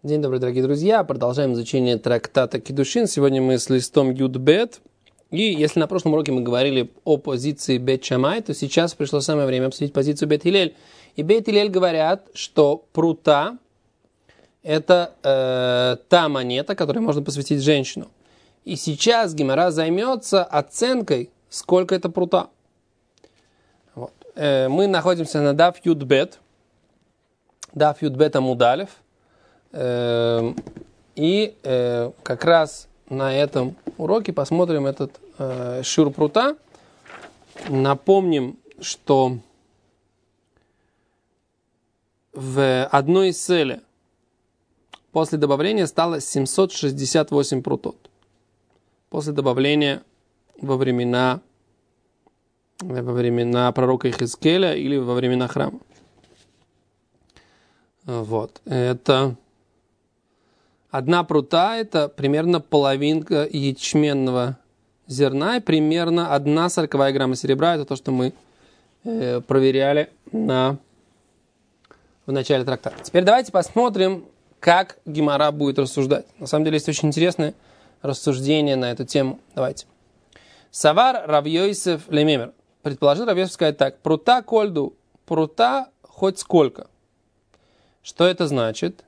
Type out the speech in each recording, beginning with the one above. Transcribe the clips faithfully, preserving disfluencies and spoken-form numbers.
День добрый, дорогие друзья. Продолжаем изучение трактата Кидушин. Сегодня мы с листом Юд-Бет. И если на прошлом уроке мы говорили о позиции Бет-Шамай, то сейчас пришло самое время обсудить позицию Бет-Хилель. И Бет-Хилель говорят, что прута – это э, та монета, которой можно посвятить женщину. И сейчас Гемара займется оценкой, сколько это прута. Вот. Э, мы находимся на Даф Юд-Бет. Даф Юд-Бет Амудалев. И э, как раз на этом уроке посмотрим этот э, шиур прута. Напомним, что в одной селе после добавления стало семьсот шестьдесят восемь прутот. После добавления во времена, во времена пророка Ихискеля или во времена храма. Вот. Это... Одна прута – это примерно половинка ячменного зерна и примерно одна сороковая грамма серебра. Это то, что мы э, проверяли на, в начале трактата. Теперь давайте посмотрим, как Гемара будет рассуждать. На самом деле есть очень интересное рассуждение на эту тему. Давайте. Савар Рав Йосеф лемемер. Предположил Рав Йосеф сказать так. Прута кольду. Прута хоть сколько. Что это значит?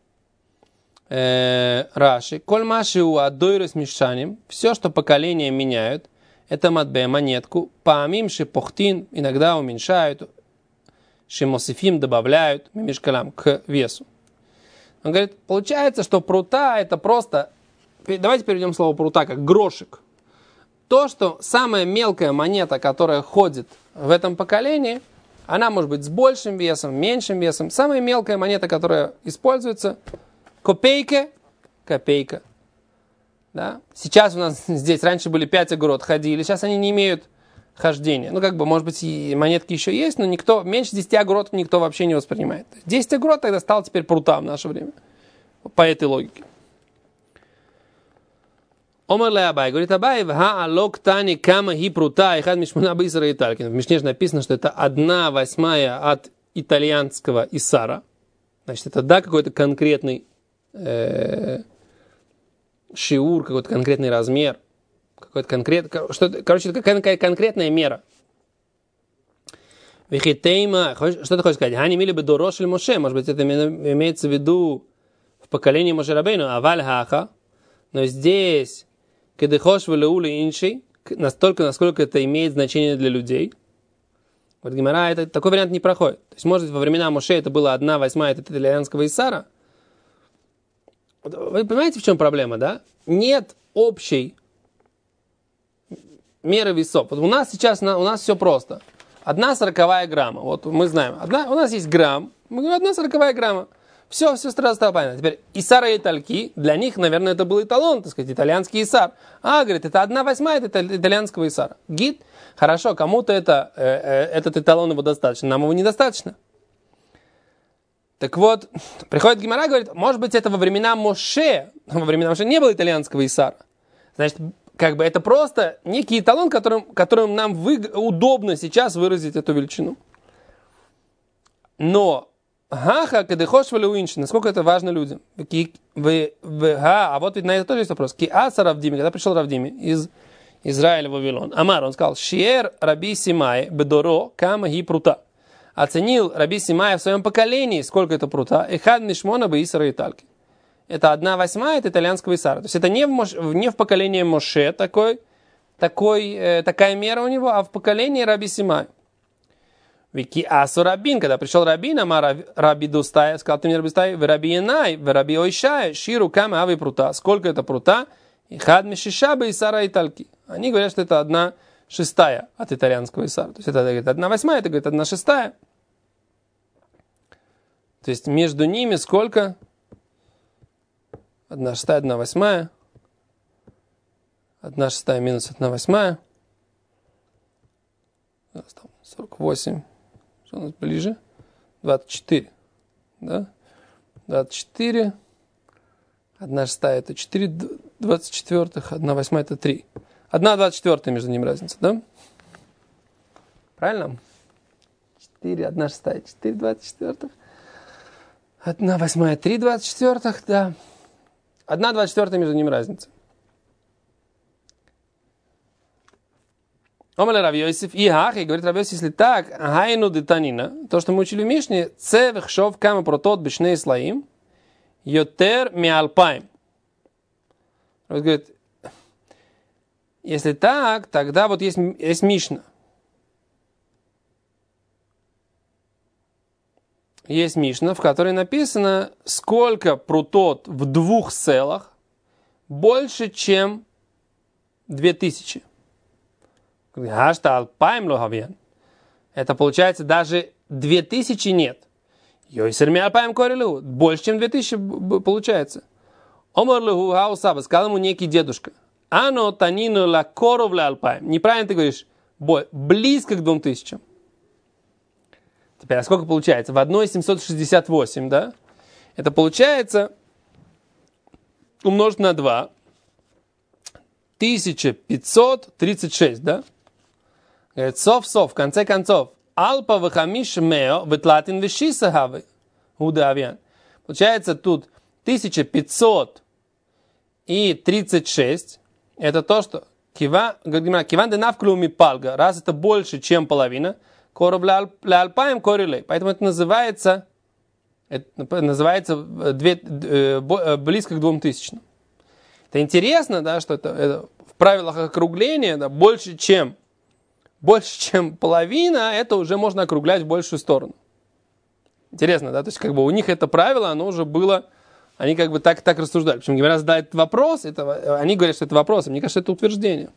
Раши, коль маши у адойры с мешанем, все, что поколения меняют, это матбе, монетку, паамим шипохтин, иногда уменьшают, шимосифим добавляют, мимишкалам, к весу. Он говорит, получается, что прута это просто, давайте перейдем слово прута, как грошек. То, что самая мелкая монета, которая ходит в этом поколении, она может быть с большим весом, меньшим весом. Самая мелкая монета, которая используется, копейка, копейка. Да? Сейчас у нас здесь, раньше были пять агорот, ходили, сейчас они не имеют хождения. Ну, как бы, может быть, и монетки еще есть, но никто, меньше десяти агорот никто вообще не воспринимает. десять агорот тогда стало теперь прута в наше время. По этой логике. Омар ле Абай, говорит Абай, ха алок тани кама хи прута, и хад мишмуна бисара италькин. В Мишне же написано, что это одна восьмая от итальянского исара. Значит, это да, какой-то конкретный шиур, какой-то конкретный размер, какой-то конкретный, что, короче, какая-то конкретная мера. Вихитейма, что ты хочешь сказать? Хани мили бы дорош или Моше, может быть, это имеется в виду в поколении Моше Рабейну, аваль хаха, но здесь кедехош велеули инши, настолько, насколько это имеет значение для людей. Вот Гемара, это такой вариант не проходит. То есть, может, во времена Моше это было одна восьмая от итальянского исара. Вы понимаете, в чем проблема, да? Нет общей меры весов. Вот у нас сейчас у нас все просто. Одна сороковая грамма. Вот мы знаем. Одна, у нас есть грамм. Мы говорим, одна сороковая грамма. Все, все сразу стало понятно. Теперь исара и итальки. Для них, наверное, это был эталон, так сказать, итальянский исар. А, говорит, это одна восьмая от итальянского исара. Гид. Хорошо, кому-то это, э, э, этот эталон его достаточно. Нам его недостаточно. Так вот, приходит Гемара и говорит, может быть, это во времена Моше, во времена Моше не было итальянского исара. Значит, как бы это просто некий эталон, которым, которым нам вы, удобно сейчас выразить эту величину. Но, ха-ха, кадехош валеуинши, насколько это важно людям. А вот ведь на это тоже есть вопрос. Киаса Равдими, когда пришел Равдими из Израиля в Вавилон, Амар, он сказал, Шиер Раби Симай бедоро кама ги прута. Оценил Раби Симай в своем поколении, сколько это прута. Эхад мишмона бы исара итальки. Это одна восьмая от итальянского исара. То есть это не в, Мош... не в поколении Моше такой, такой, э, такая мера у него, а в поколении Раби Симай. Вики асу рабин, когда пришел рабин, ама Раби Дустай, сказал, ты мне Раби Дустай, в Раби Янай, в Раби Ойшай, ширу кама ави прута. Сколько это прута? Эхад мишиша бы исара итальки. Они говорят, что это одна шестая от итальянского исара. То есть это говорит, одна восьмая, это говорит одна шестая. То есть между ними сколько? Одна шестая, одна восьмая. Одна шестая минус одна восьмая. сорок восемь. Что у нас ближе? двадцать четыре. Да? двадцать четыре. Одна шестая это четыре двадцать четвертых. Одна восьмая это три. Одна двадцать четвертая между ними разница, да? Правильно? четыре, одна шестая, четыре двадцать четвертых. Одна восьмая, три двадцать четвертых, да. Одна двадцать четвертая между ними разница. Омале Рав Йосиф, и хах, и говорит Рав Йосиф, если так, хайну детанина, то, что мы учили в Мишне, це вехшов кама протот бешней слоим, йотер миалпаим. Он говорит, если так, тогда вот есть, есть Мишна. Есть Мишна, в которой написано, сколько прутот в двух селах больше, чем две тысячи. Это получается даже две тысячи нет. Больше, чем две тысячи получается. Сказал ему некий дедушка. Ано танину ла коров ла алпаем. Неправильно ты говоришь. Близко к двум тысячам. Теперь, а сколько получается? В одной семьсот шестьдесят восемь, да? Это получается умножить на два. тысяча пятьсот тридцать шесть, да? Говорит, сов-сов, в конце концов. Алпа вахамиш мео ветлатин вишиса хавы. Удавян. Получается тут тысяча пятьсот тридцать шесть. Это то, что киван де навклюми палга. Раз это больше, чем половина. Коров ля алпаем корилей. Поэтому это называется, это называется две, близко к двум тысячам. Это интересно, да, что это, это в правилах округления, да, больше, чем, больше, чем половина, это уже можно округлять в большую сторону. Интересно, да, то есть как бы у них это правило, оно уже было, они как бы так, так рассуждали. Причем говорят, задают вопрос, это, они говорят, что это вопрос, а мне кажется, это утверждение.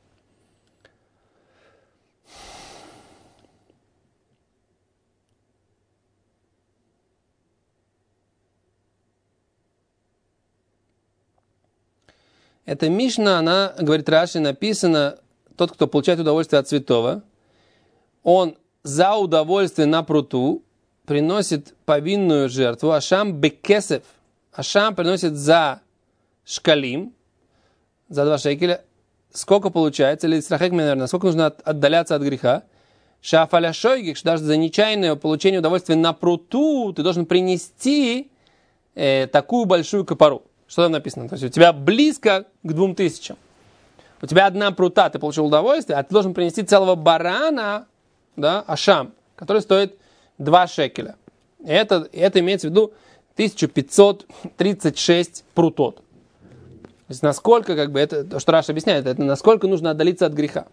Эта Мишна, она, говорит Раши, написана, тот, кто получает удовольствие от святого, он за удовольствие на пруту приносит повинную жертву, ашам бекесев, ашам приносит за шкалим, за два шекеля, сколько получается, или страхек, наверное, сколько нужно отдаляться от греха, шафаля шойгик, даже за нечаянное получение удовольствия на пруту ты должен принести э, такую большую капару. Что там написано? То есть у тебя близко к двум тысячам. У тебя одна прута, ты получил удовольствие, а ты должен принести целого барана, да, ашам, который стоит два шекеля. И это, это имеется в виду тысяча пятьсот тридцать шесть прутот. То есть насколько, как бы, это, то, что Раш объясняет, это насколько нужно отдалиться от греха.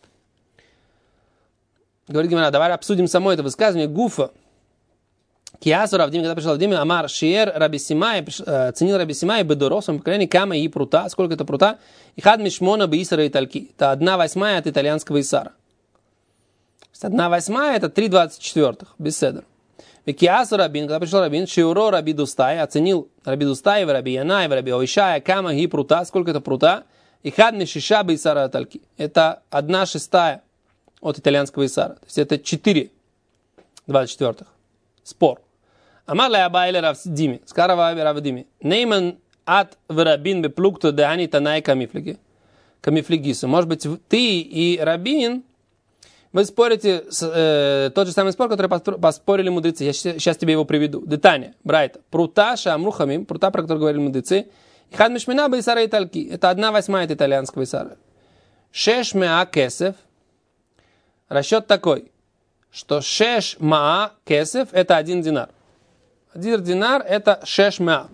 Говорит Гемара, давай обсудим само это высказывание Гуфа. Киасу Равдим, когда пришел Равдим, Амар Шиер Раби Симай, ценил Раби Симай бедоро в своем поколении, кама и прута, сколько это прута, и хад мишмона бы Исара и Тальки. Это одна восьмая от итальянского Исара. То есть одна восьмая это три двадцать четвертых, без седра. Киасу Рабин, когда пришел Рабин, Шиуро Раби Дустай, оценил Раби Дустай, Раби Янай, Раби Ойшая, кама и прута, сколько это прута, и хад мишиша бы Исара и Тальки. Это одна шестая от итальянского Исара. То есть это четыре двадцать четвертых. Спор. Амар ля абайле равдими. Скарава равдими. Нейман ат врабин беплукто деани танай камифлиги. Камифлигису. Может быть, ты и Рабин, вы спорите э, тот же самый спор, который поспорили мудрецы. Я сейчас тебе его приведу. Детание. Брайта. Прута шамрухамим. Прута, про который говорили мудрецы. Хад мишмина бы Исара и Тальки. Это одна восьмая от итальянского Исара. Шеш меа кесев. Расчет такой, что шеш маа кесев это один динар. Один динар это шеш маа.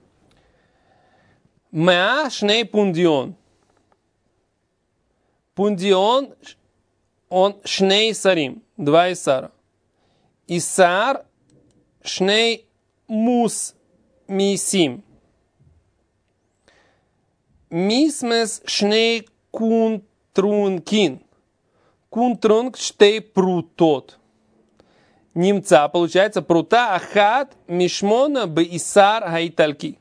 Маа шней пундион. Пундион он шней сарим. Два исара. Исар шней мус мисим. Мисмес шней кунтрункин. Кунтрунг штей прутот. Немца, получается, прута ахат мишмона бы исар хаитальки.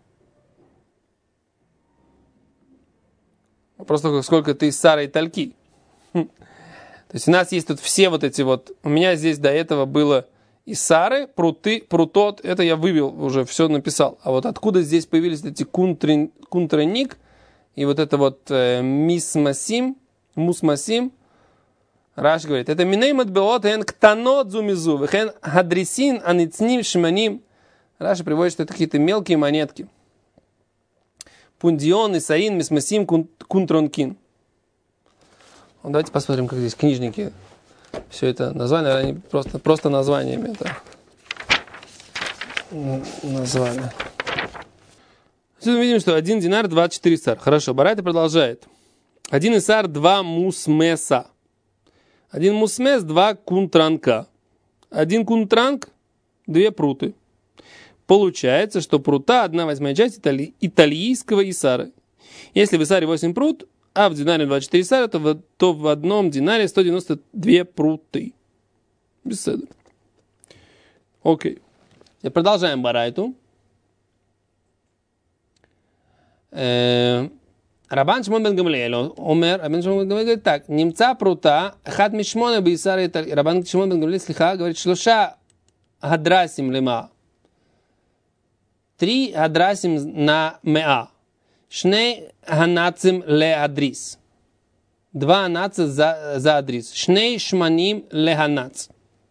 Просто сколько ты исара и тальки. То есть у нас есть тут все вот эти вот... У меня здесь до этого было исары, пруты, прутот. Это я вывел уже, все написал. А вот откуда здесь появились эти кунтрин, кунтреник и вот это вот э, мисмасим, мусмасим. Раш говорит, это миней матбеот эн ктанот зумизу, вехен хадрисин аницним шманим Раши приводит, что это какие-то мелкие монетки. Пундион, Исаин, Мисмасим, Кунтронкин. Вот давайте посмотрим, как здесь книжники все это назвали. Они просто, просто названиями это назвали. Отсюда мы видим, что один динар, двадцать четыре сар. Хорошо, Барайта продолжает. Один исар, два мусмеса. Один мусмес, два кунтранка. Один кунтранк, две пруты. Получается, что прута одна восьмая часть итали... итальянского исара. Если в исаре восемь прут, а в динаре двадцать четыре исара, то в, то в одном динаре сто девяносто две пруты. Беседа. Окей. И продолжаем Барайту. Рабан Шимон бен Гамлиэль, Омер, Рабан Шимон бен Гамлиэль говорит так: немца прута, хат мишмона бисара итальянского. Рабан Шимон бен Гамлиэль слиха говорит, шлоша хадрасим лема. Три хадрасим на меа. Шней ханацим ле адрис. Два анаца за, за адрис. Шней шманим ле ханац.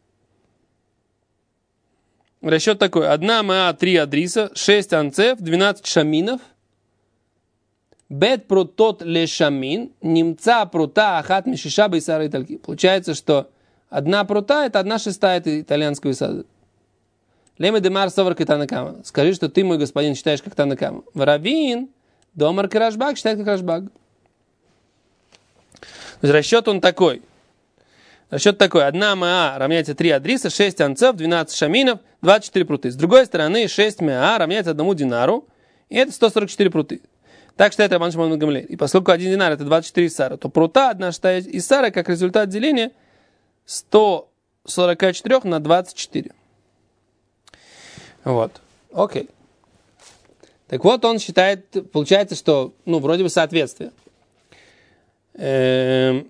Расчет такой. Одна меа, три адриса, шесть анцев, двенадцать шаминов. Бет прутот ле шамин. Немца прута ахат мишиша бейсара итальки. Получается, что одна прута это одна шестая итальянского исада. Леме демар совар катанакама. Скажи, что ты, мой господин, считаешь как танакама. Варавин домар карашбаг считает как рашбаг. То есть расчет он такой. Расчет такой. Одна маа равняется три адриса, шесть анцев, двенадцать шаминов, двадцать четыре пруты. С другой стороны, шесть маа равняется одному динару, и это сто сорок четыре пруты. Так считает Рабан Шимон бен Гамлиэль. И поскольку один динар это двадцать четыре исара, то прута одна шестая исара, как результат деления, сто сорок четыре на двадцать четыре. Вот. Окей. Так вот, он считает, получается, что, ну, вроде бы соответствие. Эм...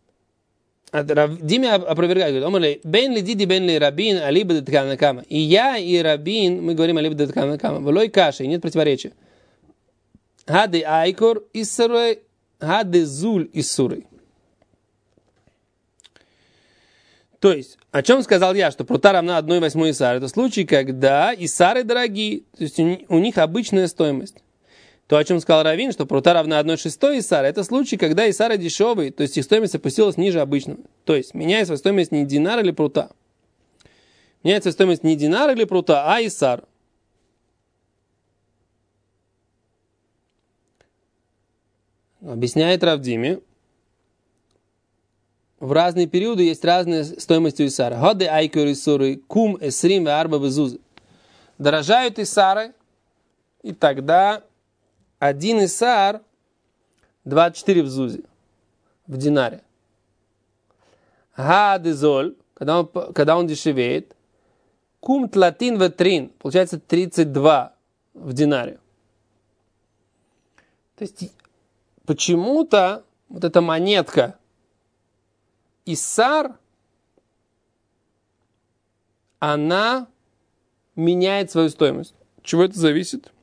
Диме опровергает, говорит, омерлей, бен ли диди, бен ли рабин, алиба деткам накама. И я, и рабин, мы говорим алиба деткам накама. Влой каши, нет противоречия. Хаде айкор иссурой, хаде зуль иссурой. То есть, о чем сказал я, что прута равна одной восьмой исар. Это случай, когда исары дорогие, то есть у них обычная стоимость. То, о чем сказал Равин, что прута равна одной шестой исара, это случай, когда исары дешевые, то есть их стоимость опустилась ниже обычного. То есть, меняет свою стоимость не динар или прута. Меняет свою стоимость не динар или прута, а исар. Объясняет Рав Диме, в разные периоды есть разные стоимости у исара. Ходы айкор исуры, кум эсрим ве арба безузы. Дорожают исары, и тогда один исар двадцать четыре в зузе, в динаре. Га дезоль, когда он, когда он дешевеет, кум тлатин ветрин, получается тридцать два в динаре. То есть почему-то вот эта монетка исар, она меняет свою стоимость. От чего это зависит?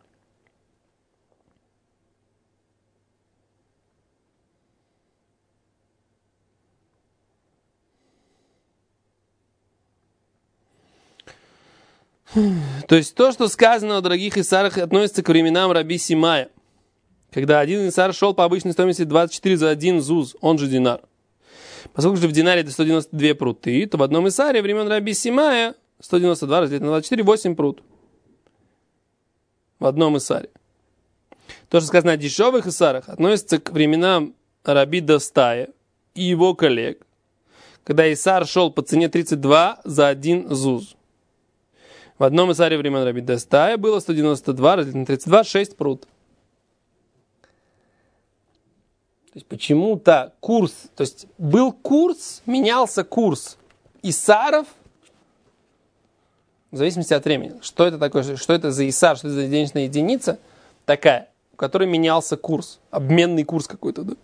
То есть то, что сказано о дорогих исарах, относится к временам Раби Симая, когда один исар шел по обычной стоимости двадцать четыре за один зуз, он же динар. Поскольку же в динаре это сто девяносто две пруты, то в одном исаре времен Раби Симая сто девяносто два разделить на двадцать четыре, восемь прут. В одном исаре. То, что сказано о дешевых исарах, относится к временам Раби Достая и его коллег, когда исар шел по цене тридцать два за один зуз. В одном исаре времен Раби Достая было сто девяносто два разделить на тридцать два, шесть прут. То есть почему-то курс, то есть был курс, менялся курс исаров в зависимости от времени. Что это такое, что это за исар, что это за денежная единица такая, у которой менялся курс, обменный курс какой-то, да?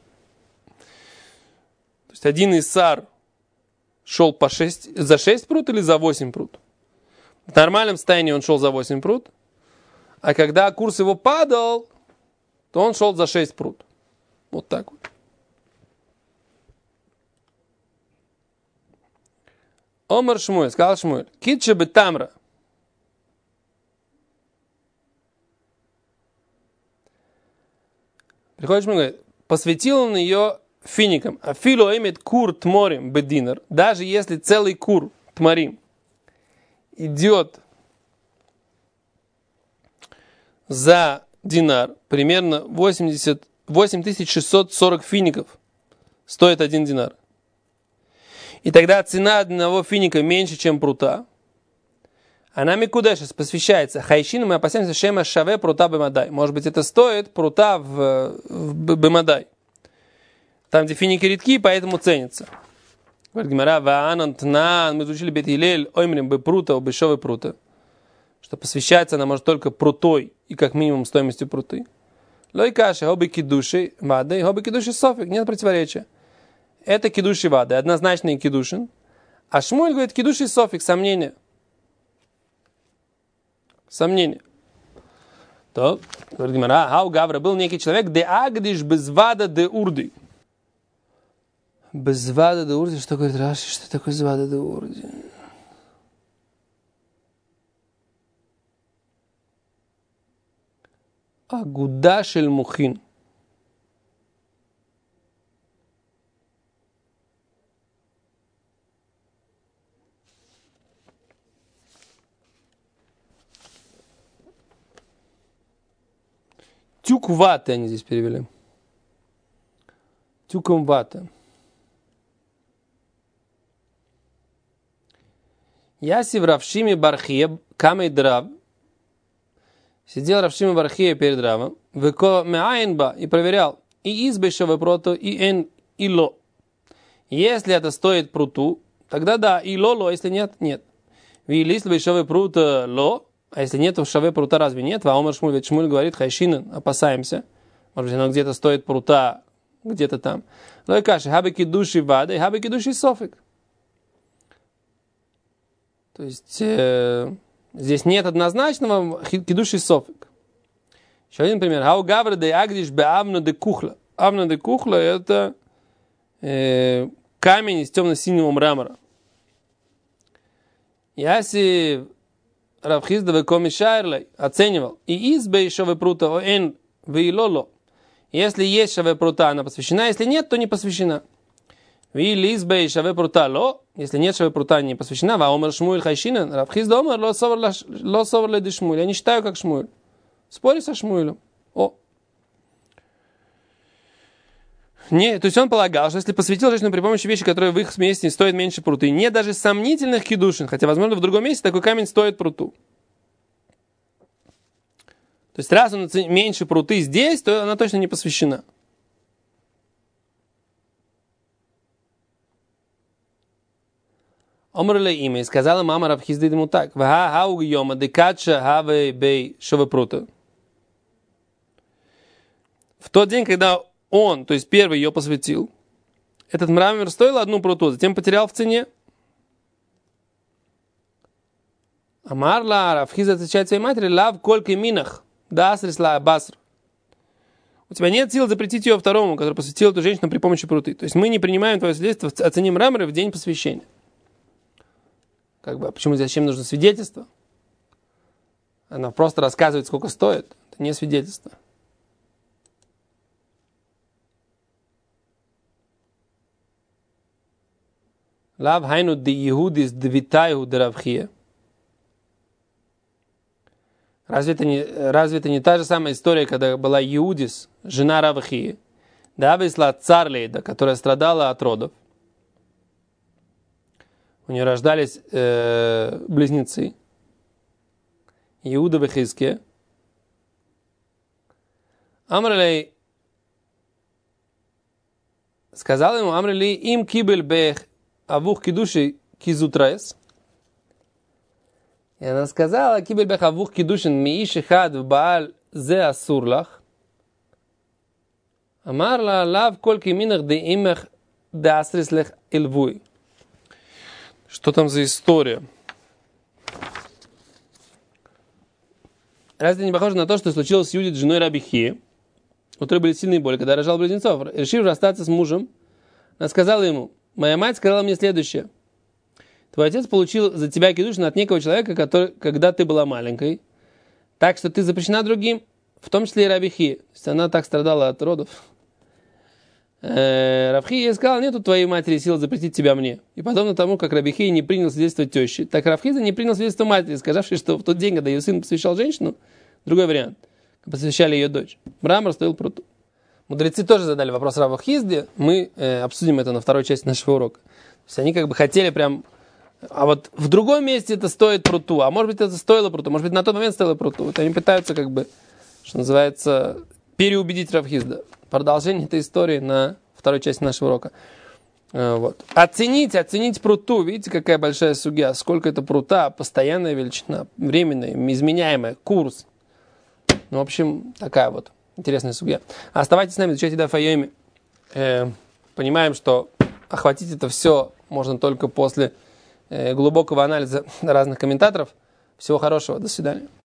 То есть один исар шел по шесть, за шесть прут или за восемь прут? В нормальном состоянии он шел за восемь прут, а когда курс его падал, то он шел за шесть прут. Вот так вот. Омар Шмуэль, сказал Шмуэль, китче бетамра. Приходит Шмуль и говорит, посвятил он ее фиником. А фило имеет кур тморим бединар. Даже если целый кур тморим идет за динар, примерно восемьдесят восемь тысяч шестьсот сорок фиников стоит один динар. И тогда цена одного финика меньше, чем прута. Она микудешес посвящается хайшину, мы опасаемся шема шаве прута бемадай. Может быть, это стоит прута в, в бемадай. Там, где финики редки, поэтому ценится. Говорит Гемара, ваанантнан, мы изучили бет Гилель, оймрим бы прута, обешовый прута. Что посвящается она может только прутой и как минимум стоимостью пруты. Лой каши, хоби кидуши, вады, хоби кидуши софик, нет противоречия. Это кидуши вады, однозначный кидушин. А Шмуль говорит, кидуши софик, сомнение. Сомнение. То, говорит Гемара, хау гавра, был некий человек, де агдиш без вада де урды. Без вада де урды, что говорит Раши, что такое без вада де урды? Агуда шель мухин. Тюк ваты они здесь перевели. Тюком ваты. Ясив Равшими Бархия, камей драв. Сидел Равшими Бархия перед Равом. Веко меаинба и проверял. И избейшего прото, и эн, и ло. Если это стоит пруту, тогда да, и ло, ло, если нет, нет. Вилис бейшовый прут ло. А если нет, то в шаве прута разве нет? А Омар Шмуль, ведь Шмуль говорит, хайшинен, опасаемся. Может быть, оно где-то стоит прута, где-то там. Но и каши, хабеки души вады, хабеки души софик. То есть, э, здесь нет однозначного кидуши софик. Еще один пример. Хау гавра де агдиш бе авна де кухла. Авна де кухла это э, камень из темно-синего мрамора. Если Равхизда векоми шайрлей оценивал. И избе шаве прута о эн вейлоло. Если есть шаве прута, она посвящена. Если нет, то не посвящена. Вили избе шаве прута ло. Если нет шаве прута, не посвящена. Ва омар Шмуэль хайшинен. Равхизда омар ло совар леди Шмуэль. Я не считаю как Шмуэль. Спори со Шмуэлем. О. Не, то есть он полагал, что если посвятил женщину при помощи вещи, которые в их месте стоят меньше пруты, не даже сомнительных кидушин, хотя, возможно, в другом месте такой камень стоит пруту. То есть, раз он меньше пруты здесь, то она точно не посвящена. Омрле имя, и сказала мама Равхизды ему так: «Ва хауг йома декача хаве бей шове прута». В тот день, когда он, то есть первый ее посвятил, этот мрамор стоил одну пруту, затем потерял в цене. Амарла Равхизда отвечает своей матери: «Лав колька минах, да асрисла баср». У тебя нет сил запретить ее второму, который посвятил эту женщину при помощи пруты. То есть мы не принимаем твое свидетельство о цене мрамора в день посвящения. Как бы, а почему здесь зачем нужно свидетельство? Она просто рассказывает, сколько стоит. Это не свидетельство. Лав хайну ди Иудис двитайху де Равхия. Разве это не, разве это не та же самая история, когда была Иудис, жена Равхии, да, весла царлейда, которая страдала от родов. У нее рождались э, близнецы. Иуда в Хизке. Амрелей сказал ему: Амрелей им кибель бех авух кидуши кизутрес. И она сказала: кибель бех авух кидушин мииши хад в бааль зе асурлах. Амарла лав кольки минах де имех де асрислех илвуй. Что там за история? Разве не похоже на то, что случилось с Юдит, женой Раби Хии, у которой были сильные боли, когда рожал близнецов? Решив расстаться с мужем, она сказала ему: моя мать сказала мне следующее: твой отец получил за тебя кидушин от некого человека, который, когда ты была маленькой, так что ты запрещена другим. в том числе и Рабихи. То есть она так страдала от родов. Равхи ей сказал, нету твоей матери сил запретить тебя мне. И подобно тому, как Рабихи не принял свидетельство тещи, так Равхиза не принял свидетельство матери, сказавший, что в тот день, когда ее сын посвящал женщину, другой вариант, посвящали ее дочь. Брам расставил пруту. Мудрецы тоже задали вопрос Раву Хизде, мы э, обсудим это на второй части нашего урока. То есть они как бы хотели прям, а вот в другом месте это стоит пруту, а может быть это стоило пруту, может быть на тот момент стоило пруту. Вот они пытаются как бы, что называется, переубедить Рав Хизда. Продолжение этой истории на второй части нашего урока. Вот. Оцените, оцените пруту. Видите, какая большая сугья. Сколько это прута, постоянная величина, временная, изменяемая, курс. Ну, в общем, такая вот интересная сугья. Оставайтесь с нами, изучайте Даф Йоми. Э, понимаем, что охватить это все можно только после э, глубокого анализа разных комментаторов. Всего хорошего, до свидания.